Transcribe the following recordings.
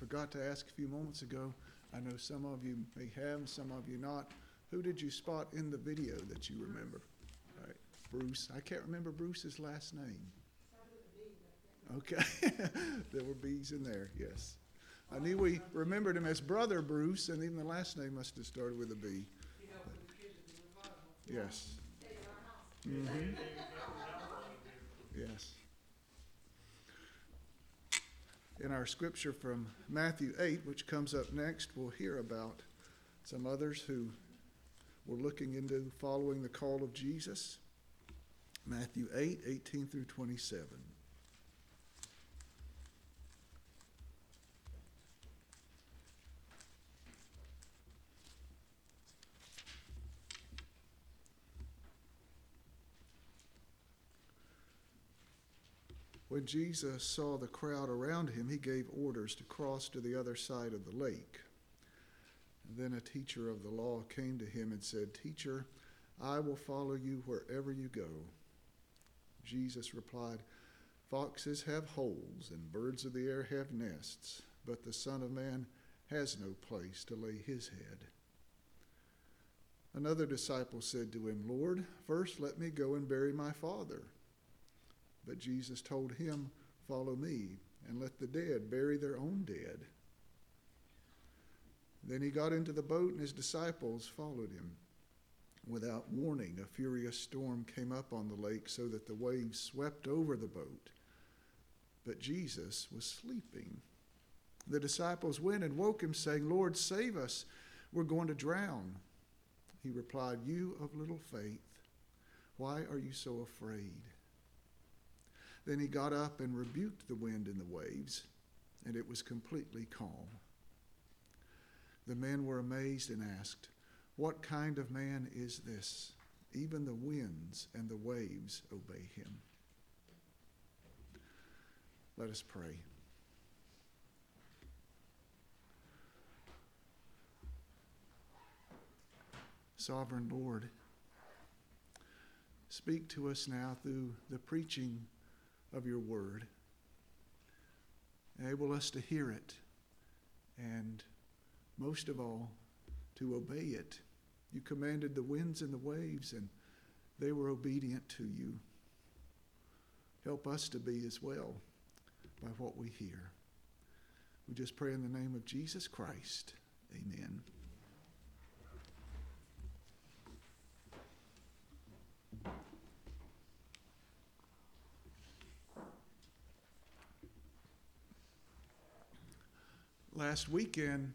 forgot to ask a few moments ago. I know some of you may have, some of you not. Who did you spot in the video that you remember? All right, Bruce. I can't remember Bruce's last name. Okay, there were B's in there, yes. I knew we remembered him as Brother Bruce, and even the last name must have started with a B. Yes. Mm-hmm. Yes. In our scripture from Matthew 8, which comes up next, we'll hear about some others who were looking into following the call of Jesus. Matthew 8, 18 through 27. When Jesus saw the crowd around him, he gave orders to cross to the other side of the lake. And then a teacher of the law came to him and said, "Teacher, I will follow you wherever you go." Jesus replied, "Foxes have holes and birds of the air have nests, but the Son of Man has no place to lay his head." Another disciple said to him, "Lord, first let me go and bury my father." But Jesus told him, "Follow me, and let the dead bury their own dead." Then he got into the boat, and his disciples followed him. Without warning, a furious storm came up on the lake so that the waves swept over the boat. But Jesus was sleeping. The disciples went and woke him, saying, "Lord, save us. We're going to drown." He replied, "You of little faith, why are you so afraid?" Then he got up and rebuked the wind and the waves, and it was completely calm. The men were amazed and asked, "What kind of man is this? Even the winds and the waves obey him." Let us pray. Sovereign Lord, speak to us now through the preaching of your word. Enable us to hear it, and most of all, to obey it. You commanded the winds and the waves, and they were obedient to you. Help us to be as well by what we hear. We just pray in the name of Jesus Christ. Amen. Last weekend,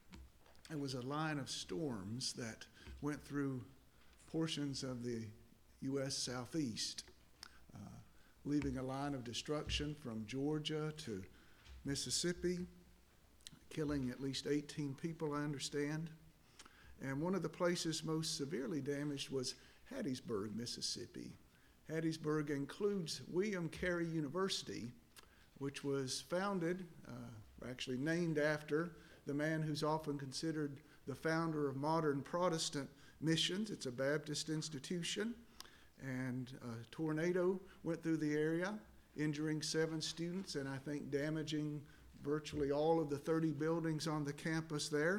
it was a line of storms that went through portions of the U.S. Southeast, leaving a line of destruction from Georgia to Mississippi, killing at least 18 people, I understand. And one of the places most severely damaged was Hattiesburg, Mississippi. Hattiesburg includes William Carey University, which was founded, actually named after the man who's often considered the founder of modern Protestant missions. It's a Baptist institution, and a tornado went through the area, injuring 7 students and I think damaging virtually all of the 30 buildings on the campus there.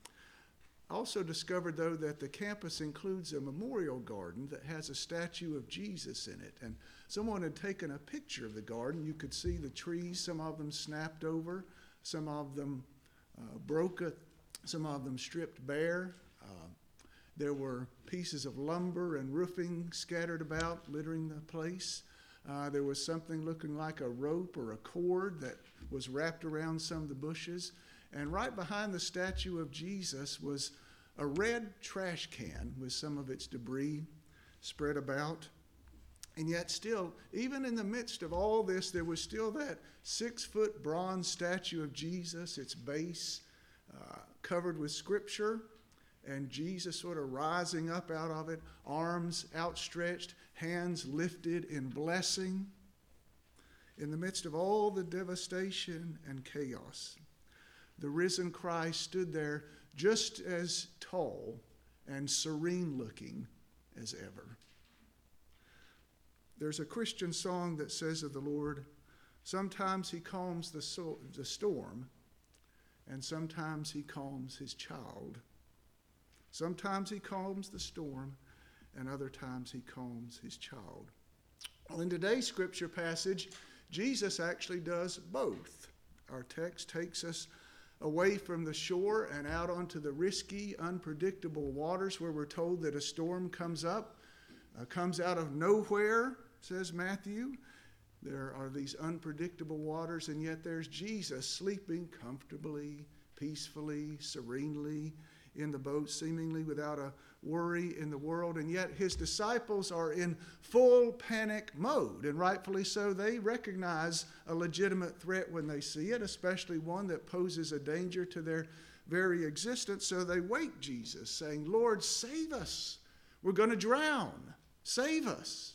I also discovered, though, that the campus includes a memorial garden that has a statue of Jesus in it. And someone had taken a picture of the garden. You could see the trees, some of them snapped over, some of them broken, some of them stripped bare. There were pieces of lumber and roofing scattered about, littering the place. There was something looking like a rope or a cord that was wrapped around some of the bushes. And right behind the statue of Jesus was a red trash can with some of its debris spread about. And yet still, even in the midst of all this, there was still that 6-foot bronze statue of Jesus, its base covered with scripture, and Jesus sort of rising up out of it, arms outstretched, hands lifted in blessing. In the midst of all the devastation and chaos, the risen Christ stood there just as tall and serene looking as ever. There's a Christian song that says of the Lord, sometimes he calms the storm, and sometimes he calms his child. Sometimes he calms the storm, and other times he calms his child. Well, in today's scripture passage, Jesus actually does both. Our text takes us away from the shore and out onto the risky, unpredictable waters where we're told that a storm comes up, comes out of nowhere, says Matthew. There are these unpredictable waters, and yet there's Jesus sleeping comfortably, peacefully, serenely in the boat, seemingly without a worry in the world. And yet his disciples are in full panic mode, and rightfully so. They recognize a legitimate threat when they see it, especially one that poses a danger to their very existence. So they wake Jesus, saying, "Lord, save us. We're going to drown. Save us."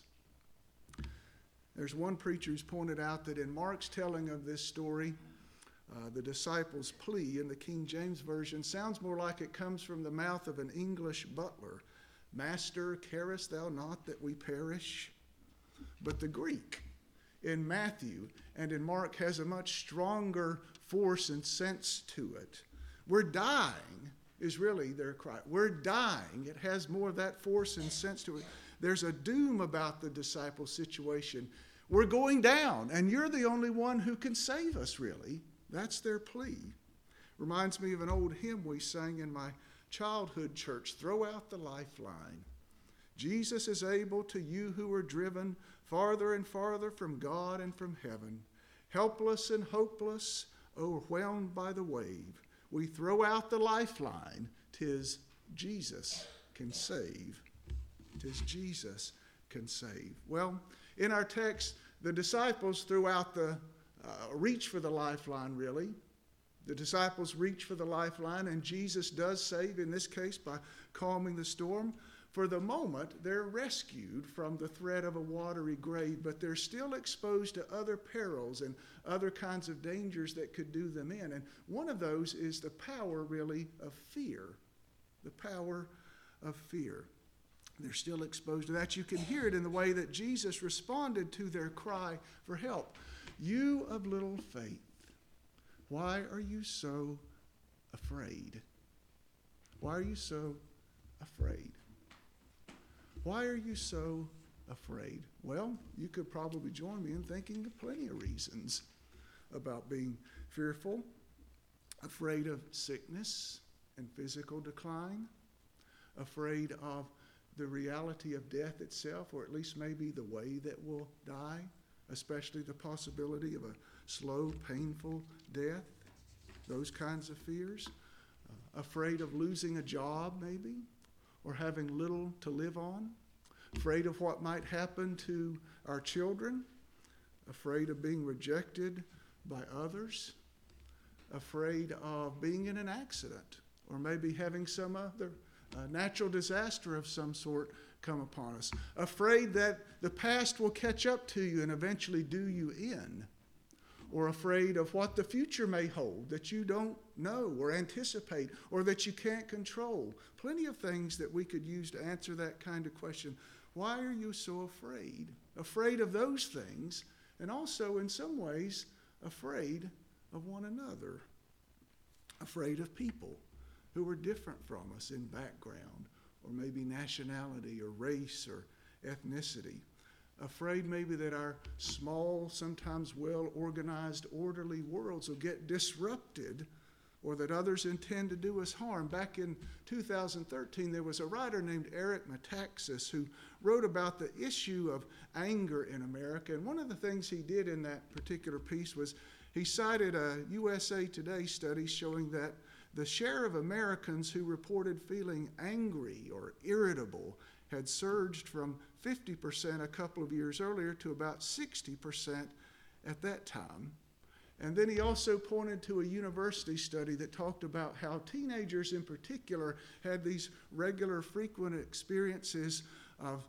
There's one preacher who's pointed out that in Mark's telling of this story, the disciples' plea in the King James Version sounds more like it comes from the mouth of an English butler. "Master, carest thou not that we perish?" But the Greek in Matthew and in Mark has a much stronger force and sense to it. "We're dying" is really their cry. We're dying. It has more of that force and sense to it. There's a doom about the disciples' situation. We're going down, and you're the only one who can save us, really. That's their plea. Reminds me of an old hymn we sang in my childhood church, "Throw out the lifeline. Jesus is able to you who are driven farther and farther from God and from heaven. Helpless and hopeless, overwhelmed by the wave, we throw out the lifeline. 'Tis Jesus can save." 'Tis Jesus can save. Well, in our text, the disciples threw out the reach for the lifeline, really. The disciples reach for the lifeline, and Jesus does save, in this case, by calming the storm. For the moment, they're rescued from the threat of a watery grave, but they're still exposed to other perils and other kinds of dangers that could do them in. And one of those is the power, really, of fear. The power of fear. They're still exposed to that. You can hear it in the way that Jesus responded to their cry for help. "You of little faith, why are you so afraid?" Why are you so afraid? Why are you so afraid? Well, you could probably join me in thinking of plenty of reasons about being fearful. Afraid of sickness and physical decline. Afraid of the reality of death itself, or at least maybe the way that we'll die, especially the possibility of a slow, painful death. Those kinds of fears. Afraid of losing a job, maybe, or having little to live on. Afraid of what might happen to our children. Afraid of being rejected by others. Afraid of being in an accident, or maybe having some other natural disaster of some sort come upon us. Afraid that the past will catch up to you and eventually do you in. Or afraid of what the future may hold that you don't know or anticipate or that you can't control. Plenty of things that we could use to answer that kind of question. Why are you so afraid? Afraid of those things, and also in some ways afraid of one another. Afraid of people who are different from us in background, or maybe nationality, or race, or ethnicity. Afraid maybe that our small, sometimes well-organized, orderly worlds will get disrupted, or that others intend to do us harm. Back in 2013, there was a writer named Eric Metaxas who wrote about the issue of anger in America. And one of the things he did in that particular piece was he cited a USA Today study showing that the share of Americans who reported feeling angry or irritable had surged from 50% a couple of years earlier to about 60% at that time. And then he also pointed to a university study that talked about how teenagers in particular had these regular, frequent experiences of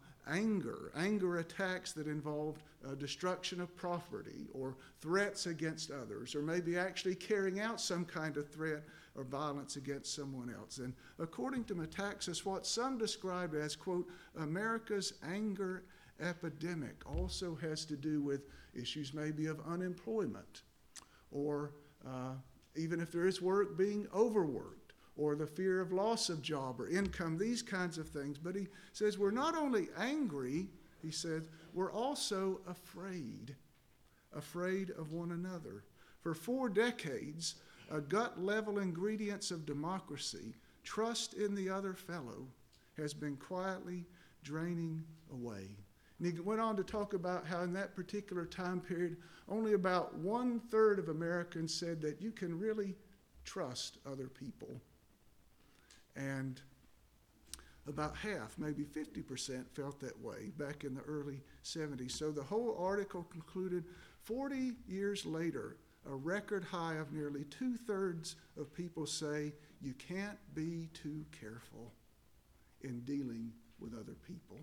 anger attacks that involved destruction of property or threats against others, or maybe actually carrying out some kind of threat or violence against someone else. And according to Metaxas, what some described as, quote, America's anger epidemic also has to do with issues maybe of unemployment or even if there is work, being overworked, or the fear of loss of job or income, these kinds of things. But he says we're not only angry, he said, we're also afraid of one another. For 4 decades, a gut-level ingredients of democracy, trust in the other fellow, has been quietly draining away. And he went on to talk about how in that particular time period, only about 1/3 of Americans said that you can really trust other people. And about half, maybe 50%, felt that way back in the early 70s. So the whole article concluded 40 years later, a record high of nearly 2/3 of people say you can't be too careful in dealing with other people.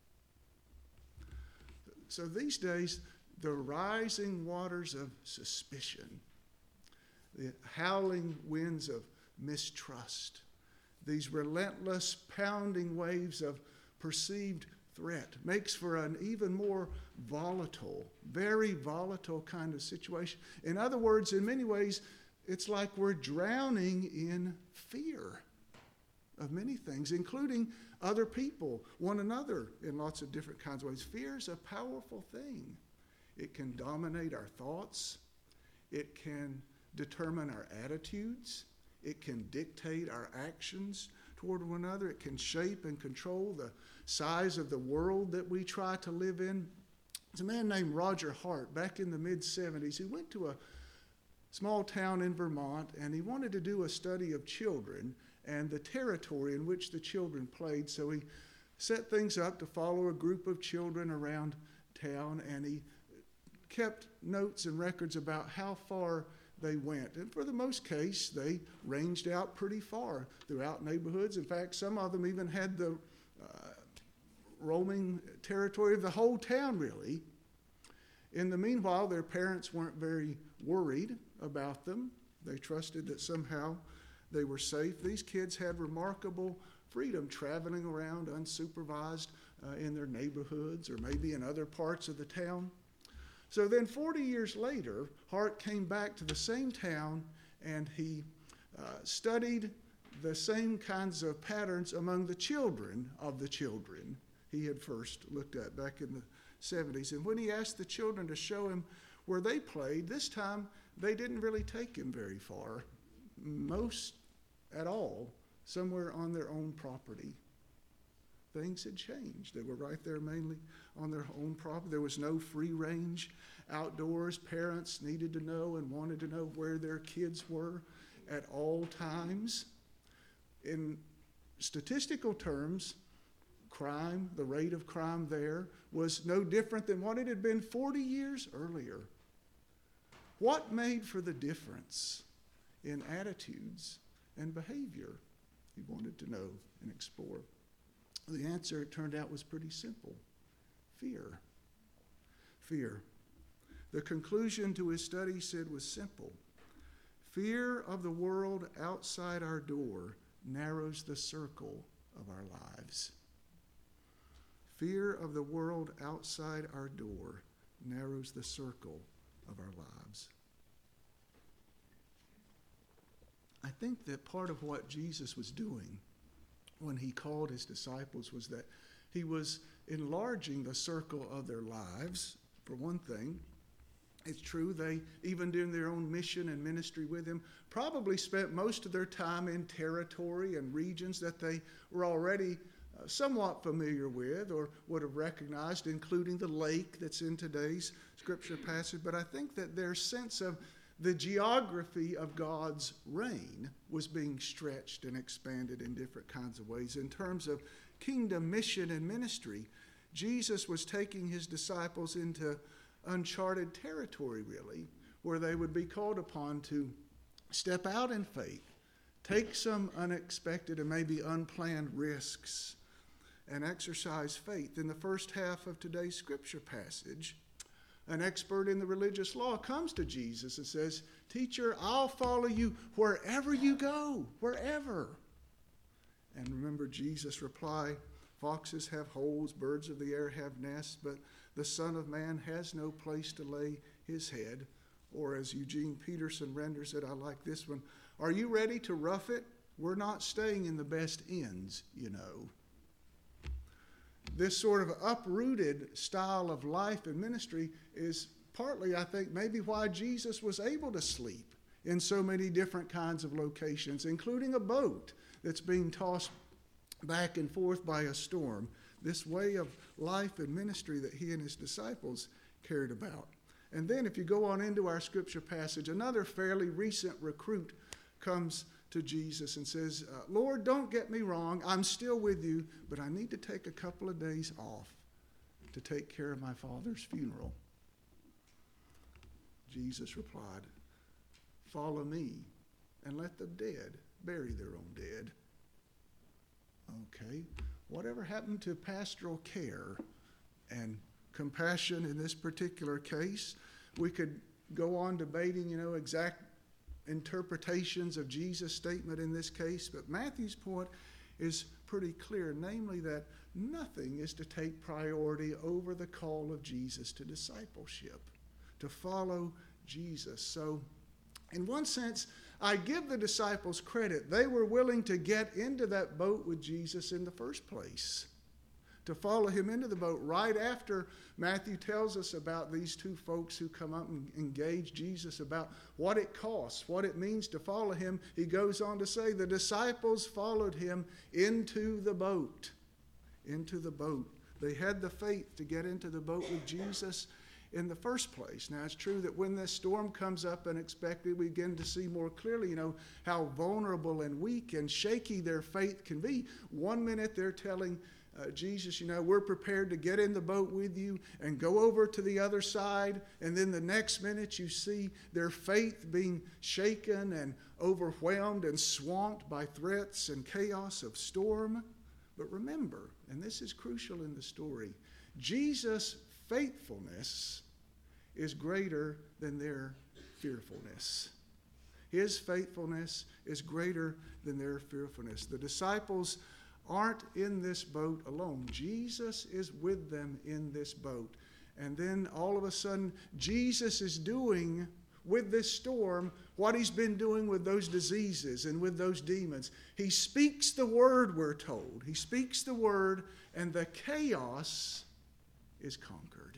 So these days, the rising waters of suspicion, the howling winds of mistrust, these relentless pounding waves of perceived threat makes for an even more volatile, very volatile kind of situation. In other words, in many ways, it's like we're drowning in fear of many things, including other people, one another, in lots of different kinds of ways. Fear is a powerful thing. It can dominate our thoughts. It can determine our attitudes. It can dictate our actions toward one another. It can shape and control the size of the world that we try to live in. There's a man named Roger Hart back in the mid-70s. He went to a small town in Vermont, and he wanted to do a study of children and the territory in which the children played. So he set things up to follow a group of children around town, and he kept notes and records about how far they went. And for the most case, they ranged out pretty far throughout neighborhoods. In fact, some of them even had the roaming territory of the whole town, really. In the meanwhile, their parents weren't very worried about them. They trusted that somehow they were safe. These kids had remarkable freedom traveling around unsupervised in their neighborhoods or maybe in other parts of the town. So then 40 years later, Hart came back to the same town, and he studied the same kinds of patterns among the children of the children he had first looked at back in the 70s. And when he asked the children to show him where they played, this time they didn't really take him very far, most at all, somewhere on their own property. Things had changed. They were right there mainly on their own property. There was no free range outdoors. Parents needed to know and wanted to know where their kids were at all times. In statistical terms, crime, the rate of crime there was no different than what it had been 40 years earlier. What made for the difference in attitudes and behavior? He wanted to know and explore. The answer, it turned out, was pretty simple. Fear. Fear. The conclusion to his study, he said, was simple. Fear of the world outside our door narrows the circle of our lives. Fear of the world outside our door narrows the circle of our lives. I think that part of what Jesus was doing when he called his disciples was that he was enlarging the circle of their lives, for one thing. It's true, they, even during their own mission and ministry with him, probably spent most of their time in territory and regions that they were already somewhat familiar with or would have recognized, including the lake that's in today's scripture passage. But I think that their sense of the geography of God's reign was being stretched and expanded in different kinds of ways. In terms of kingdom mission and ministry, Jesus was taking his disciples into uncharted territory, really, where they would be called upon to step out in faith, take some unexpected and maybe unplanned risks, and exercise faith. In the first half of today's scripture passage, an expert in the religious law comes to Jesus and says, "Teacher, I'll follow you wherever you go, wherever." And remember Jesus' reply, "Foxes have holes, birds of the air have nests, but the Son of Man has no place to lay his head." Or as Eugene Peterson renders it, I like this one, are you ready to rough it? We're not staying in the best inns, you know. This sort of uprooted style of life and ministry is partly, I think, maybe why Jesus was able to sleep in so many different kinds of locations, including a boat that's being tossed back and forth by a storm. This way of life and ministry that he and his disciples cared about. And then if you go on into our scripture passage, another fairly recent recruit comes to Jesus and says, Lord, don't get me wrong, I'm still with you, but I need to take a couple of days off to take care of my father's funeral. Jesus replied, follow me and let the dead bury their own dead. Okay, whatever happened to pastoral care and compassion in this particular case? We could go on debating, exact interpretations of Jesus' statement in this case, but Matthew's point is pretty clear, namely that nothing is to take priority over the call of Jesus to discipleship, to follow Jesus. So, in one sense, I give the disciples credit. They were willing to get into that boat with Jesus in the first place, to follow him into the boat right after Matthew tells us about these two folks who come up and engage Jesus about what it costs, what it means to follow him. He goes on to say the disciples followed him into the boat. Into the boat. They had the faith to get into the boat with Jesus in the first place. Now, it's true that when this storm comes up unexpected, we begin to see more clearly, how vulnerable and weak and shaky their faith can be. One minute they're telling Jesus, we're prepared to get in the boat with you and go over to the other side. And then the next minute you see their faith being shaken and overwhelmed and swamped by threats and chaos of storm. But remember, and this is crucial in the story, Jesus' faithfulness is greater than their fearfulness. His faithfulness is greater than their fearfulness. The disciples aren't in this boat alone. Jesus is with them in this boat. And then all of a sudden, Jesus is doing with this storm what he's been doing with those diseases and with those demons. He speaks the word, we're told. He speaks the word, and the chaos is conquered.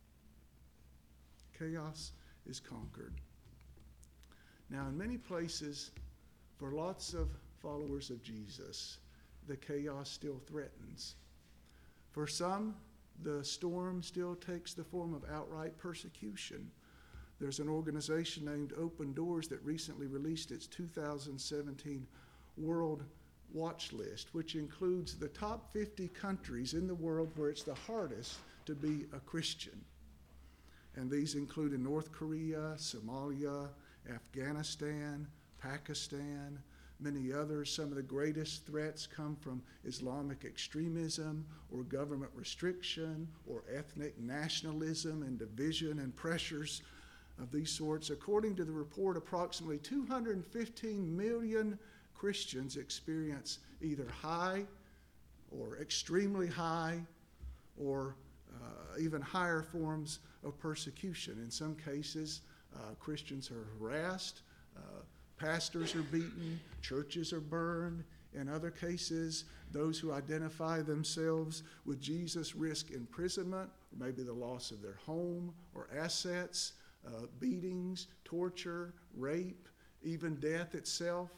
Chaos is conquered. Now, in many places, for lots of followers of Jesus, the chaos still threatens. For some, the storm still takes the form of outright persecution. There's an organization named Open Doors that recently released its 2017 World Watch List, which includes the top 50 countries in the world where it's the hardest to be a Christian. And these include in North Korea, Somalia, Afghanistan, Pakistan, many others. Some of the greatest threats come from Islamic extremism or government restriction or ethnic nationalism and division and pressures of these sorts. According to the report, approximately 215 million Christians experience either high or extremely high or even higher forms of persecution. In some cases, Christians are harassed, pastors are beaten, churches are burned. In other cases, those who identify themselves with Jesus risk imprisonment, or maybe the loss of their home or assets, beatings, torture, rape, even death itself.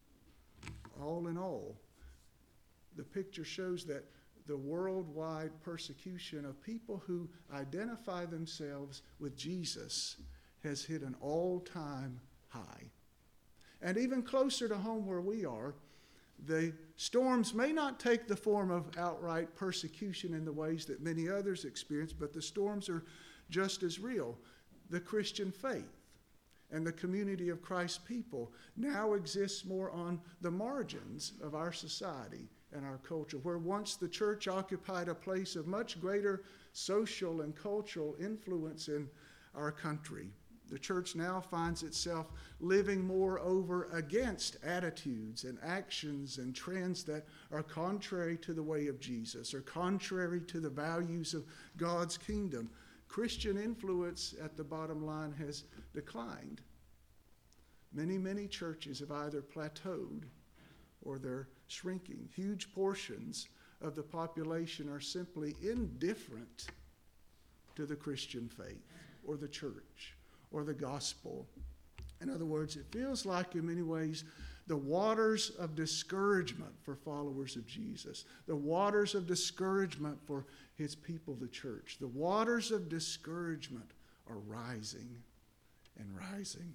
All in all, the picture shows that the worldwide persecution of people who identify themselves with Jesus has hit an all-time high. And even closer to home where we are, the storms may not take the form of outright persecution in the ways that many others experience, but the storms are just as real. The Christian faith and the community of Christ's people now exists more on the margins of our society and our culture, where once the church occupied a place of much greater social and cultural influence in our country. The church now finds itself living more over against attitudes and actions and trends that are contrary to the way of Jesus or contrary to the values of God's kingdom. Christian influence at the bottom line has declined. Many, many churches have either plateaued or they're shrinking. Huge portions of the population are simply indifferent to the Christian faith or the church or the gospel. In other words, it feels like in many ways the waters of discouragement for followers of Jesus, the waters of discouragement for his people, the church, the waters of discouragement are rising and rising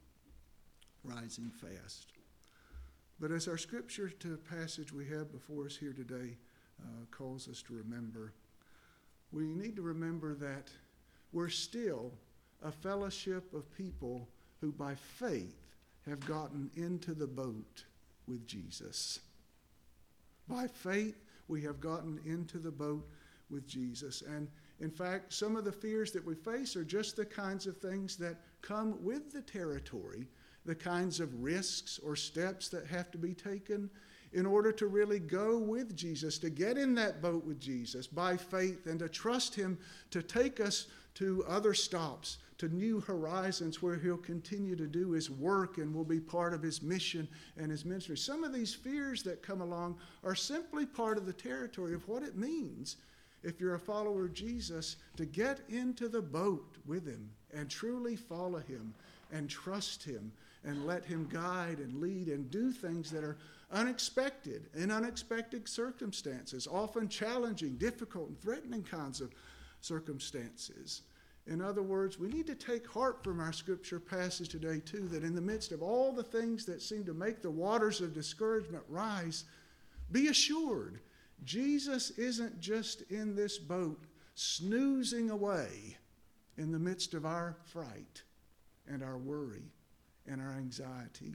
fast. But as our scripture to passage we have before us here today calls us to remember, we need to remember that we're still a fellowship of people who by faith have gotten into the boat with Jesus. By faith, we have gotten into the boat with Jesus. And in fact, some of the fears that we face are just the kinds of things that come with the territory, the kinds of risks or steps that have to be taken in order to really go with Jesus, to get in that boat with Jesus by faith and to trust him to take us to other stops, to new horizons where he'll continue to do his work and will be part of his mission and his ministry. Some of these fears that come along are simply part of the territory of what it means, if you're a follower of Jesus, to get into the boat with him and truly follow him and trust him and let him guide and lead and do things that are unexpected in unexpected circumstances, often challenging, difficult, and threatening kinds of circumstances. In other words, we need to take heart from our scripture passage today, too, that in the midst of all the things that seem to make the waters of discouragement rise, be assured, Jesus isn't just in this boat snoozing away in the midst of our fright and our worry and our anxiety.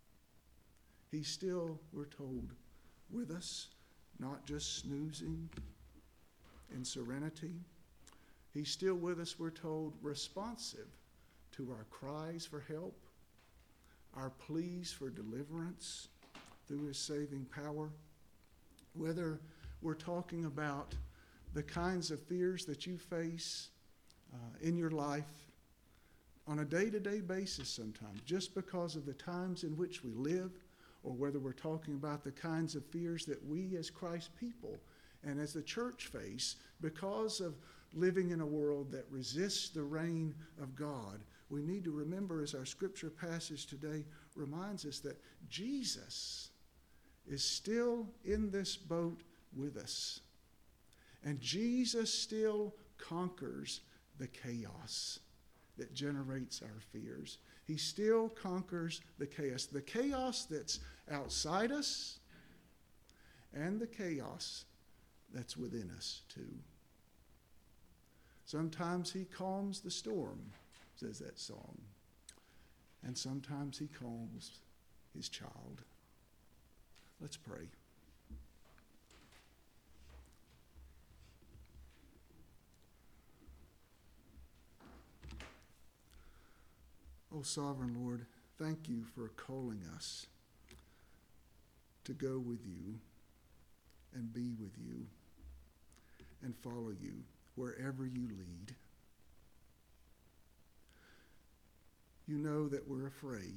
He's still, we're told, with us, not just snoozing in serenity. He's still with us, we're told, responsive to our cries for help, our pleas for deliverance through his saving power. Whether we're talking about the kinds of fears that you face in your life on a day-to-day basis sometimes, just because of the times in which we live, or whether we're talking about the kinds of fears that we as Christ's people and as the church face because of living in a world that resists the reign of God, we need to remember, as our scripture passage today reminds us, that Jesus is still in this boat with us. And Jesus still conquers the chaos that generates our fears. He still conquers the chaos that's outside us and the chaos that's within us too. Sometimes he calms the storm, says that song, and sometimes he calms his child. Let's pray. Oh, sovereign Lord, thank you for calling us to go with you and be with you and follow you wherever you lead. You know that we're afraid.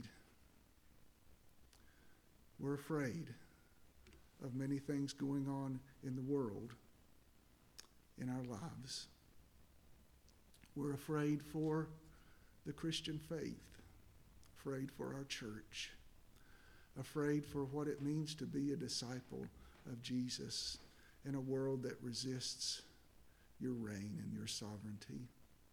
We're afraid of many things going on in the world, in our lives. We're afraid for the Christian faith, afraid for our church, afraid for what it means to be a disciple of Jesus in a world that resists your reign and your sovereignty.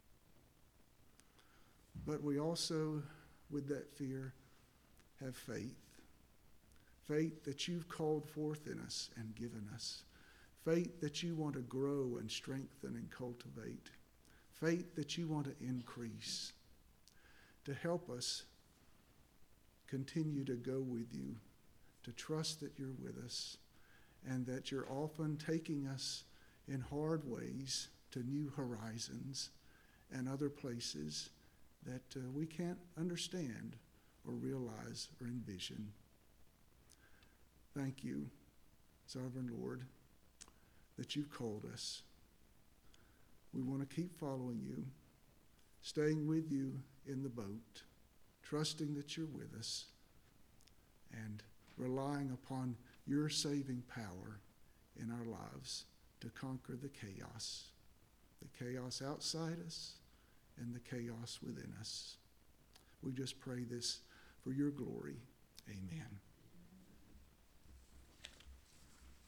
But we also, with that fear, have faith. Faith that you've called forth in us and given us. Faith that you want to grow and strengthen and cultivate. Faith that you want to increase, to help us continue to go with you, to trust that you're with us, and that you're often taking us in hard ways to new horizons and other places that we can't understand or realize or envision. Thank you, Sovereign Lord, that you've called us. We want to keep following you, staying with you in the boat, trusting that you're with us, and relying upon your saving power in our lives to conquer the chaos outside us and the chaos within us. We just pray this for your glory. Amen.